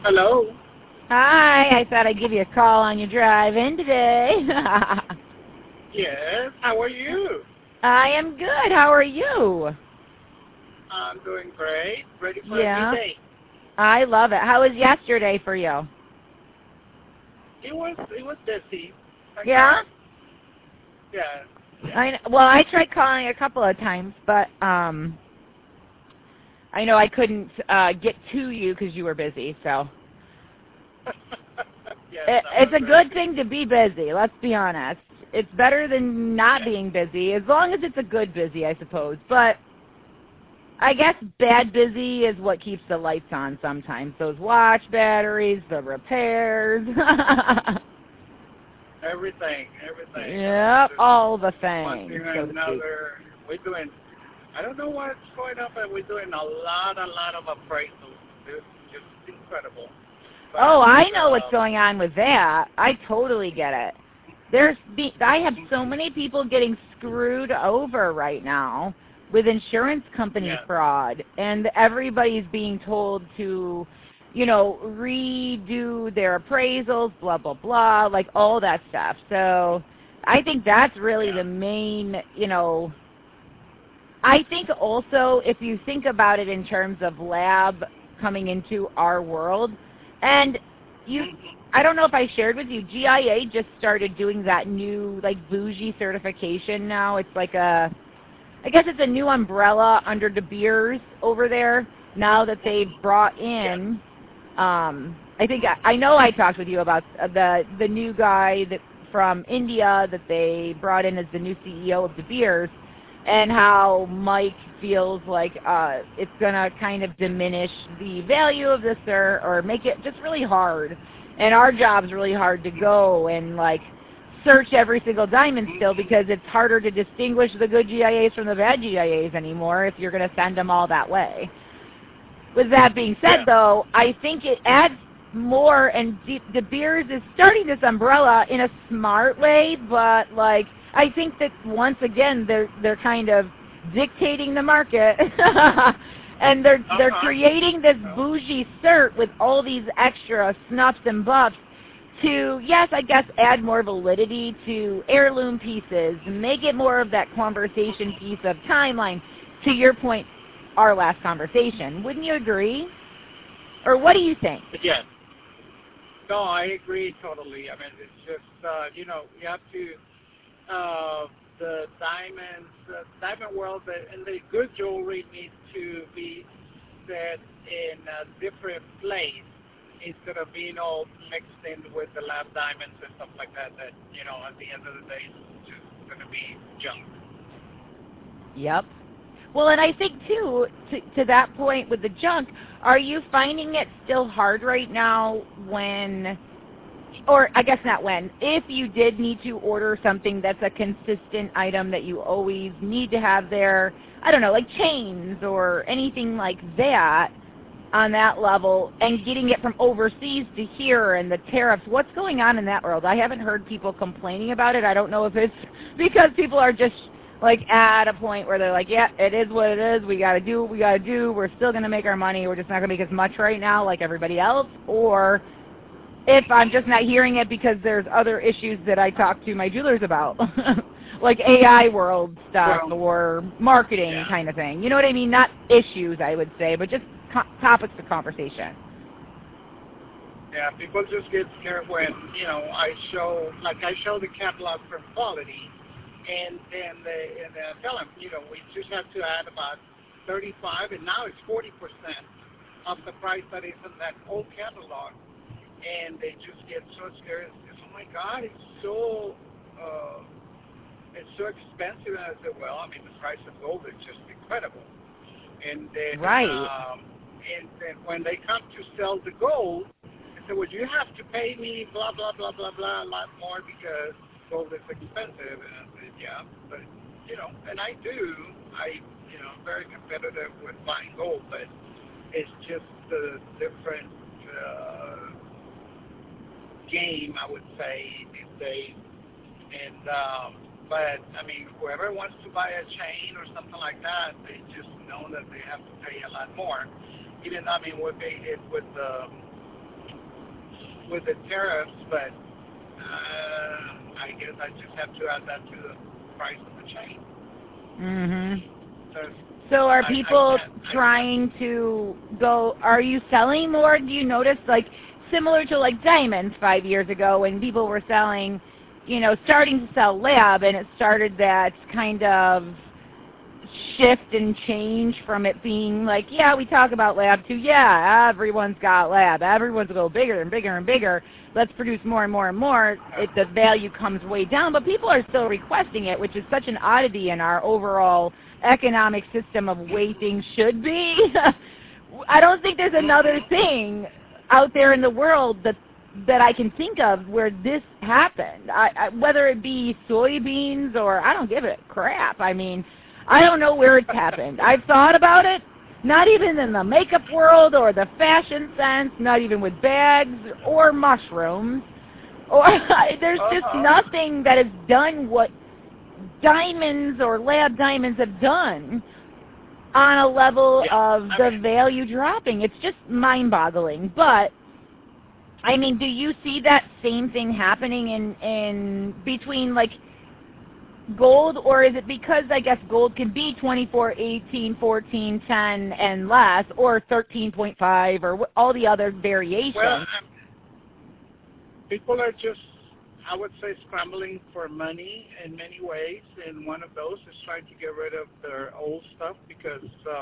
Hello. Hi, I thought I'd give you a call on your drive in today. Yes. How are you? I am good. How are you? I'm doing great. Ready for a new Yeah, day. I love it. How was yesterday for you? It was busy. Thank Yeah? God. Yeah. Yeah. Well, I tried calling a couple of times, but I know I couldn't get to you because you were busy, so. Yes, I It's was a very good busy. thing to be busy, let's be honest. It's better than not Yeah. being busy, as long as it's a good busy, I suppose. But I guess bad busy is what keeps the lights on sometimes. Those watch batteries, the repairs. Everything. Everything. Yep, Just all the one things, thing or so to speak. another. We're doing. I don't know what's going on, but we're doing a lot of appraisals. It's just incredible. Oh, But I know what's going on with that. I totally get it. I have so many people getting screwed over right now with insurance company yeah. fraud, and everybody's being told to, redo their appraisals, blah, blah, blah, like all that stuff. So I think that's really Yeah. the main, I think also if you think about it in terms of lab coming into our world, and you, I don't know if I shared with you, GIA just started doing that new like bougie certification now. It's like I guess it's a new umbrella under De Beers over there now that they've brought Yeah. in. I think I know I talked with you about the new guy that from India that they brought in as the new CEO of De Beers, and how Mike feels like it's going to kind of diminish the value of the cert or make it just really hard. And our job's really hard to go and, like, search every single diamond still because it's harder to distinguish the good GIAs from the bad GIAs anymore if you're going to send them all that way. With that being said, Yeah. though, I think it adds more, and De Beers is starting this umbrella in a smart way, but, like, I think that once again they're kind of dictating the market, and they're creating this bougie cert with all these extra snuffs and buffs to, yes, I guess, add more validity to heirloom pieces, make it more of that conversation piece of timeline. To your point, our last conversation, wouldn't you agree? Or what do you think? Yes. No, I agree totally. I mean, it's just, you have to, the diamond world, and the good jewelry needs to be set in a different place instead of being all mixed in with the lab diamonds and stuff like that, at the end of the day, it's just going to be junk. Yep. Well, and I think, too, to that point with the junk, are you finding it still hard right now when, or I guess not when, if you did need to order something that's a consistent item that you always need to have there, I don't know, like chains or anything like that on that level, and getting it from overseas to here and the tariffs, what's going on in that world? I haven't heard people complaining about it. I don't know if it's because people are just like at a point where they're like, yeah, it is what it is. We got to do what we got to do. We're still going to make our money. We're just not going to make as much right now like everybody else. Or if I'm just not hearing it because there's other issues that I talk to my jewelers about, like AI world stuff Well, or marketing yeah. kind of thing. You know what I mean? Not issues, I would say, but just topics of conversation. Yeah, people just get scared when, I show the catalog for quality, and they tell them, we just have to add about 35, and now it's 40% of the price that is in that old catalog, and they just get so scared. It's, oh my God, it's so expensive. And I said, well, I mean, the price of gold is just incredible. And then, Right. and then when they come to sell the gold, they say, well, you have to pay me blah, blah, blah, blah, blah, a lot more because gold is expensive. And I said, yeah, but, and I do. I'm very competitive with buying gold, but it's just a different game, I would say, these days. And, but, I mean, whoever wants to buy a chain or something like that, they just know that they have to pay a lot more. Even, I mean, we paid it with with the tariffs, but I guess I just have to add that to the price of the chain. Mhm. So, So are people I trying to go, are you selling more? Do you notice, like, similar to, like, diamonds 5 years ago when people were selling, starting to sell lab, and it started that kind of shift and change from it being like, yeah, we talk about lab to, yeah, everyone's got lab. Everyone's going to go bigger and bigger and bigger. Let's produce more and more and more. The value comes way down, but people are still requesting it, which is such an oddity in our overall economic system of way things should be. I don't think there's another thing out there in the world that I can think of where this happened. Whether it be soybeans or I don't give a crap. I mean, I don't know where it's happened. I've thought about it, not even in the makeup world or the fashion sense, not even with bags or mushrooms. Or there's just nothing that has done what diamonds or lab diamonds have done on a level of the value dropping. It's just mind-boggling. But I mean, do you see that same thing happening in between, like, gold, or is it because I guess gold can be 24, 18, 14, 10 and less, or 13.5, or all the other variations? Well, people are just, I would say, scrambling for money in many ways, and one of those is trying to get rid of their old stuff because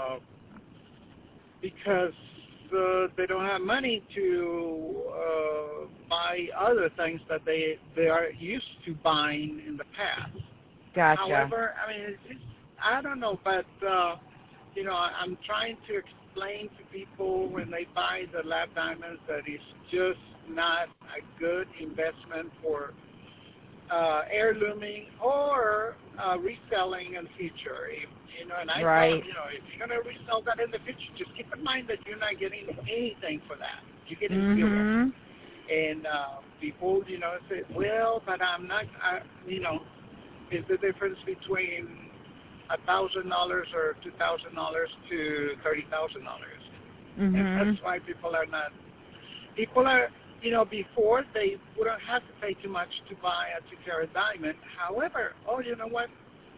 they don't have money to buy other things that they are used to buying in the past. Gotcha. However, I mean, I don't know, but I'm trying to explain to people when they buy the lab diamonds that it's just not a good investment for heirlooming or reselling in the future. And I tell them, if you're going to resell that in the future, just keep in mind that you're not getting anything for that. You're getting zero. And people, say, well, but I'm not, is the difference between $1,000 or $2,000 to $30,000. And that's why people are not. People are, before they wouldn't have to pay too much to buy a 2-carat diamond. However, you know what?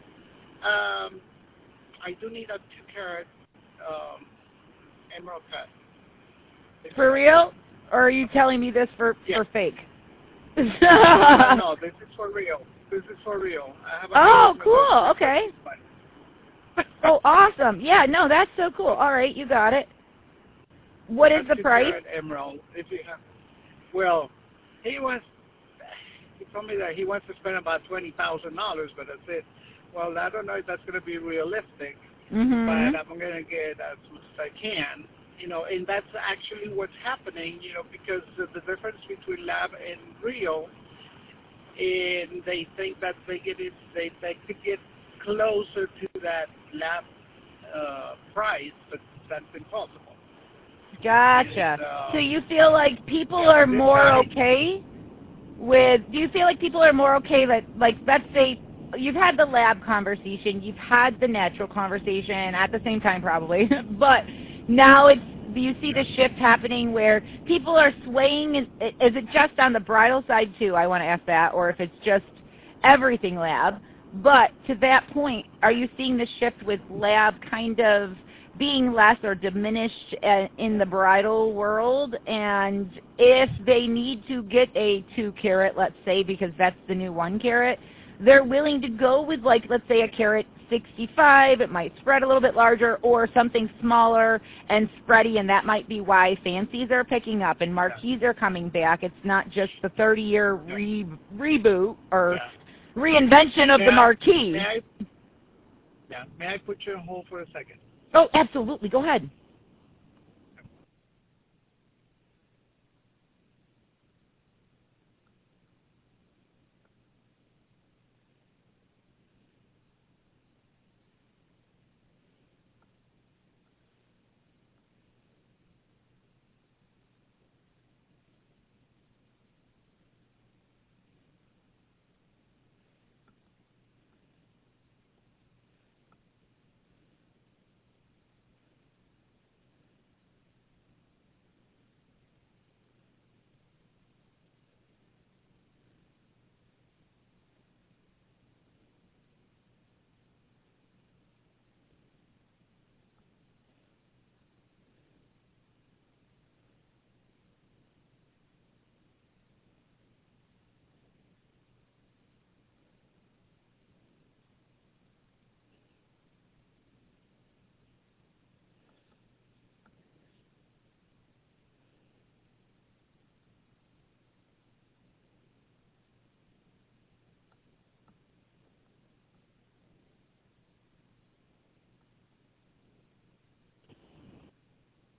I do need a 2-carat emerald cut. For real? Or are you telling me this for fake? No, this is for real. This is for real. I have cool. Okay. Oh, awesome. Yeah, no, that's so cool. All right, you got it. What is the price? Emerald. If you have, well, he told me that he wants to spend about $20,000, but I said, well, I don't know if that's going to be realistic, but I'm going to get as much as I can. And that's actually what's happening, because of the difference between lab and real, and they think that they could get closer to that lab price, but that's impossible. Gotcha. And, so you feel like people are more okay with, do you feel like people are more okay that, like, let's say you've had the lab conversation, you've had the natural conversation at the same time probably, but now do you see the shift happening where people are swaying? Is it just on the bridal side too? I want to ask that, or if it's just everything lab. But to that point, are you seeing the shift with lab kind of being less or diminished in the bridal world? And if they need to get a 2-carat, let's say, because that's the new 1-carat, they're willing to go with, like, let's say a carat 65, it might spread a little bit larger, or something smaller and spready, and that might be why fancies are picking up and marquees are coming back. It's not just the 30-year reboot or reinvention of the marquee. May I put you on hold for a second? Oh, absolutely. Go ahead.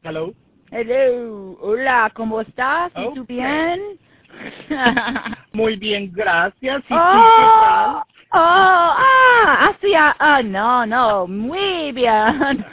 Hello. Hello. Hola, ¿cómo estás? ¿Y tú Okay. bien? Muy bien, gracias. ¿Y tú qué Oh, tal? así, no, muy bien.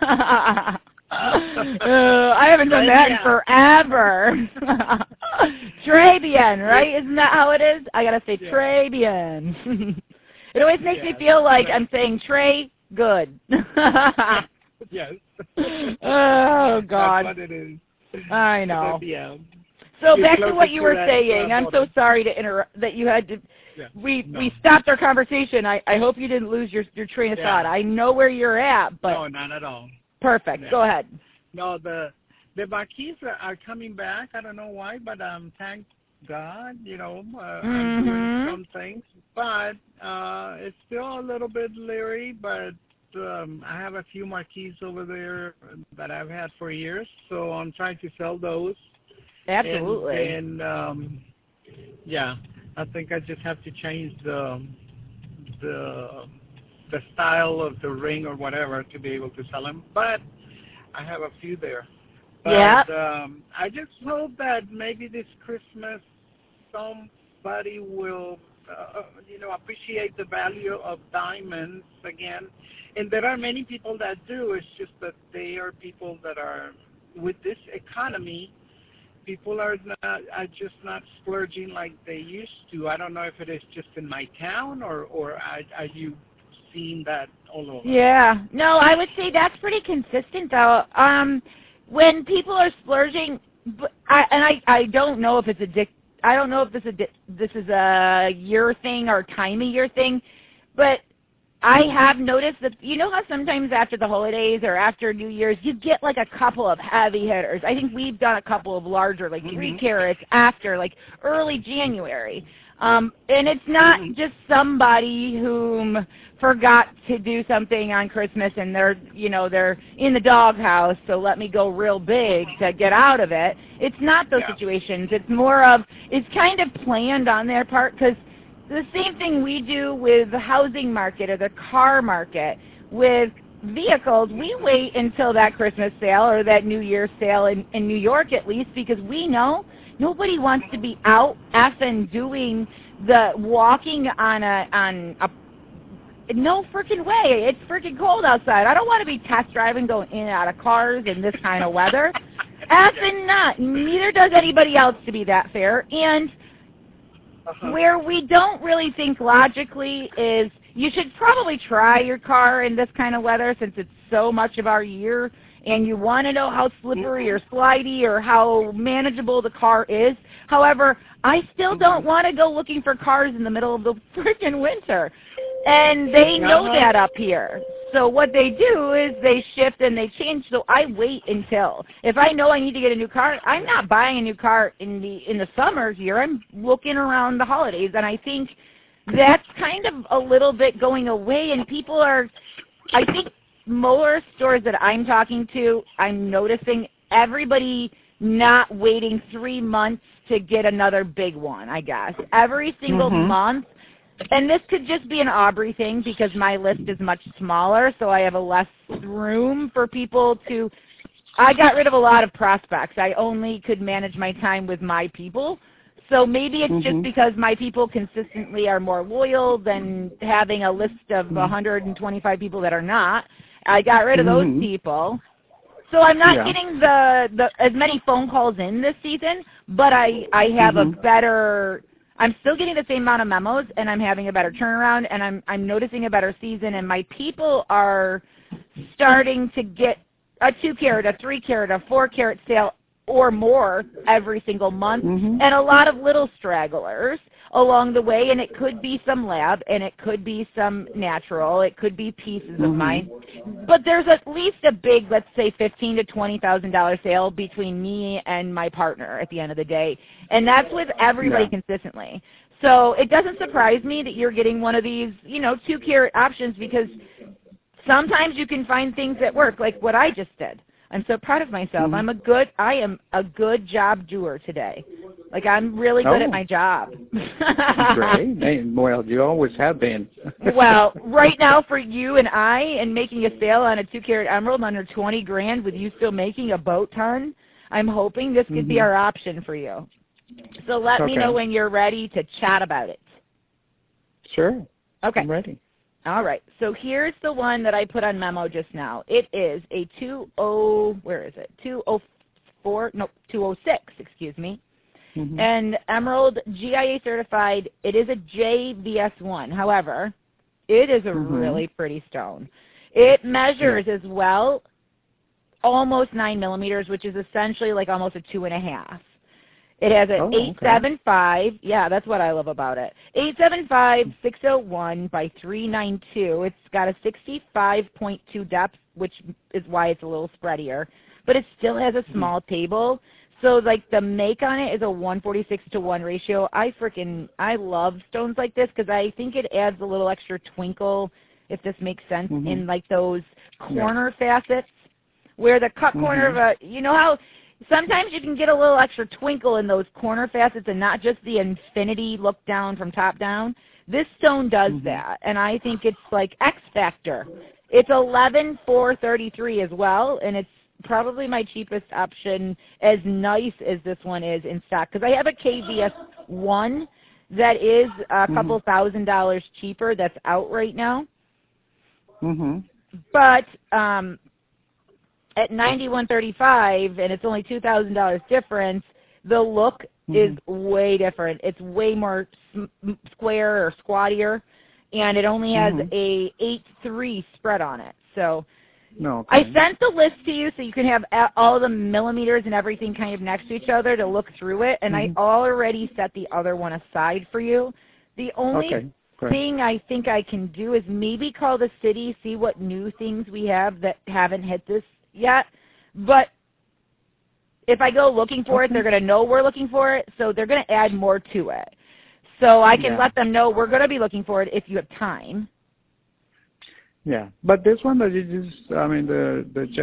I haven't done that in forever. Très bien, right? Isn't that how it is? I gotta say très bien. It always makes me feel like I'm saying très good. Yes. Oh, God. That's what it is. I know. Yeah. So You're back to closer what you to were that, saying. I'm so bottom. sorry to interrupt that you had to. Yeah. We stopped our conversation. I hope you didn't lose your train of thought. I know where you're at, but No, not at all. perfect. Yeah. Go ahead. No, the Marquis are coming back. I don't know why, but thank God, I'm doing some things. But it's still a little bit leery, but I have a few Marquis over there that I've had for years, so I'm trying to sell those. Absolutely. And yeah, I think I just have to change the style of the ring or whatever to be able to sell them. But I have a few there. But I just hope that maybe this Christmas somebody will, appreciate the value of diamonds again. And there are many people that do. It's just that they are people that are, with this economy, people are just not splurging like they used to. I don't know if it is just in my town or are you seeing that all over? Yeah. No, I would say that's pretty consistent though. When people are splurging, I don't know if it's I don't know if this is a year thing or time of year thing, but I have noticed that, you know how sometimes after the holidays or after New Year's, you get like a couple of heavy hitters. I think we've done a couple of larger, like 3 carats after, like early January. And it's not just somebody whom forgot to do something on Christmas and they're in the doghouse, so let me go real big to get out of it. It's not those situations. It's more of, it's kind of planned on their part, because the same thing we do with the housing market or the car market. With vehicles, we wait until that Christmas sale or that New Year's sale in New York at least, because we know nobody wants to be out effing doing the walking on a no freaking way. It's freaking cold outside. I don't want to be test driving going in and out of cars in this kind of weather. Effing not. Neither does anybody else, to be that fair. And where we don't really think logically is you should probably try your car in this kind of weather since it's so much of our year and you want to know how slippery or slidey or how manageable the car is. However, I still don't want to go looking for cars in the middle of the freaking winter. And they know that up here. So what they do is they shift and they change. So I wait until, if I know I need to get a new car, I'm not buying a new car in the summer here. I'm looking around the holidays, and I think that's kind of a little bit going away. And people are, I think more stores that I'm talking to, I'm noticing everybody not waiting 3 months to get another big one, I guess. Every single month. And this could just be an Aubrey thing because my list is much smaller, so I have a less room for people to – I got rid of a lot of prospects. I only could manage my time with my people. So maybe it's just because my people consistently are more loyal than having a list of 125 people that are not. I got rid of those people. So I'm not getting the as many phone calls in this season, but I have a better – I'm still getting the same amount of memos, and I'm having a better turnaround, and I'm noticing a better season, and my people are starting to get a 2-carat, a 3-carat, a 4-carat sale or more every single month, and a lot of little stragglers along the way, and it could be some lab, and it could be some natural, it could be pieces of mine, but there's at least a big, let's say $15,000 to $20,000 sale between me and my partner at the end of the day, and that's with everybody consistently. So it doesn't surprise me that you're getting one of these, 2-carat options, because sometimes you can find things that work, like what I just did. I'm so proud of myself. I am a good job doer today. Like, I'm really good at my job. Great. Well, you always have been. Well, right now for you and I, and making a sale on a 2-carat emerald under $20,000 with you still making a boat ton, I'm hoping this could be our option for you. So let me know when you're ready to chat about it. Sure. Okay. I'm ready. All right. So here's the one that I put on memo just now. It is a 206, excuse me. And emerald GIA certified. It is a JVS1. However, it is a really pretty stone. It measures as well almost 9 millimeters, which is essentially like almost a 2.5. It has an 875. Yeah, that's what I love about it. 875-601 by 392. It's got a 65.2 depth, which is why it's a little spreadier. But it still has a small table. So, like, the make on it is a 146-to-1 ratio. I love stones like this because I think it adds a little extra twinkle, if this makes sense, in, like, those corner facets where the cut corner of a, you know how sometimes you can get a little extra twinkle in those corner facets and not just the infinity look down from top down? This stone does that, and I think it's, like, X Factor. It's 11,433 as well, and it's probably my cheapest option, as nice as this one is in stock, because I have a KVS1 that is a couple $1,000s cheaper that's out right now. But at $91.35, and it's only $2,000 difference, the look is way different. It's way more square or squattier, and it only has a 8.3 spread on it. So I sent the list to you so you can have all the millimeters and everything kind of next to each other to look through it, and I already set the other one aside for you. The only thing I think I can do is maybe call the city, see what new things we have that haven't hit this yet. But if I go looking for it, they're going to know we're looking for it, so they're going to add more to it. So I can let them know we're going to be looking for it if you have time. Yeah, but this one that you just, I mean, the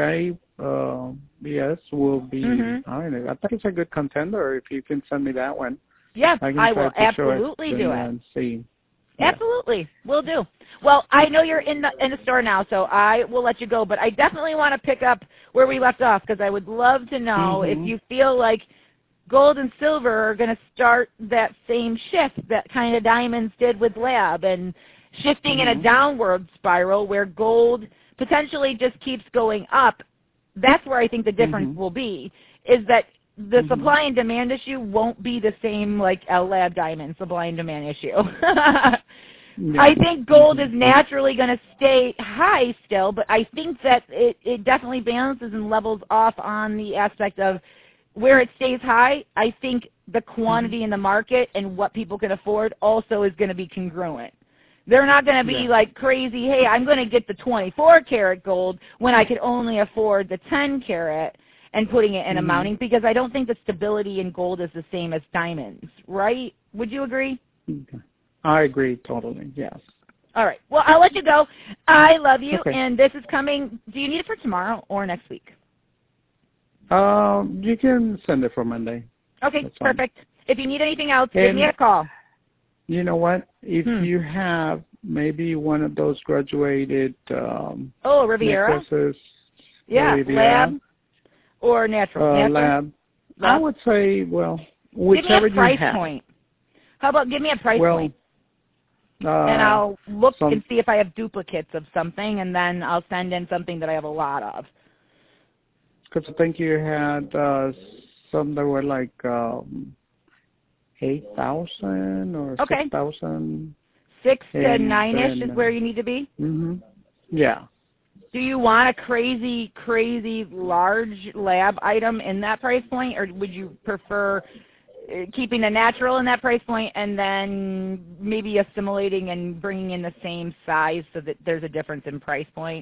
JVS will be, I mean, I think it's a good contender if you can send me that one. Yeah, I will absolutely do it. And see. Absolutely, will do. Well, I know you're in the store now, so I will let you go, but I definitely want to pick up where we left off because I would love to know if you feel like gold and silver are going to start that same shift that kind of diamonds did with lab and shifting in a downward spiral where gold potentially just keeps going up. That's where I think the difference will be, is that the supply and demand issue won't be the same like L-Lab diamond supply and demand issue. I think gold is naturally going to stay high still, but I think that it definitely balances and levels off on the aspect of where it stays high. I think the quantity in the market and what people can afford also is going to be congruent. They're not going to be like crazy, hey, I'm going to get the 24-karat gold when I could only afford the 10-karat and putting it in a mounting, because I don't think the stability in gold is the same as diamonds, right? Would you agree? I agree totally, yes. All right. Well, I'll let you go. I love you, and this is coming. Do you need it for tomorrow or next week? You can send it for Monday. Okay, that's perfect. If you need anything else, give me a call. You know what? If you have maybe one of those graduated Riviera? necklaces, Riviera, lab or natural. Lab. I would say, well, whichever you have. Give me a price point. How about give me a price point? And I'll look and see if I have duplicates of something, and then I'll send in something that I have a lot of. Because I think you had some that were like 8,000 or 6,000. 6 to 9-ish is where you need to be? Yeah. Do you want a crazy, crazy large lab item in that price point, or would you prefer keeping the natural in that price point and then maybe assimilating and bringing in the same size so that there's a difference in price point?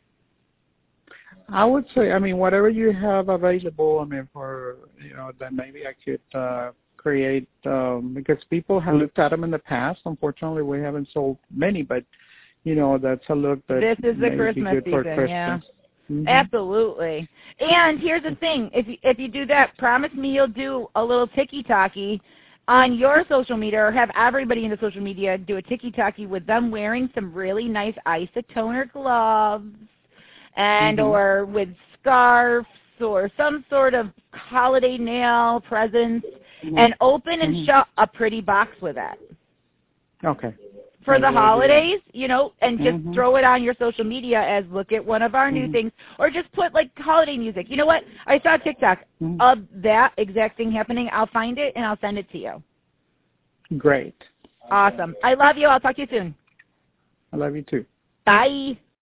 I would say, I mean, whatever you have available, I mean, then maybe I could create, because people have looked at them in the past. Unfortunately, we haven't sold many, but, that's a look that this is the may Christmas be good for season, Christmas. Absolutely. And here's the thing: if you do that, promise me you'll do a little tiki-taki on your social media, or have everybody in the social media do a tiki-taki with them wearing some really nice isotoner gloves, and or with scarves or some sort of holiday nail presents, and open and shut a pretty box with that. Okay. For the holidays, you know, and just throw it on your social media as look at one of our new things, or just put like holiday music. You know what? I saw a TikTok of that exact thing happening. I'll find it and I'll send it to you. Great. Awesome. I love you. I'll talk to you soon. I love you too. Bye.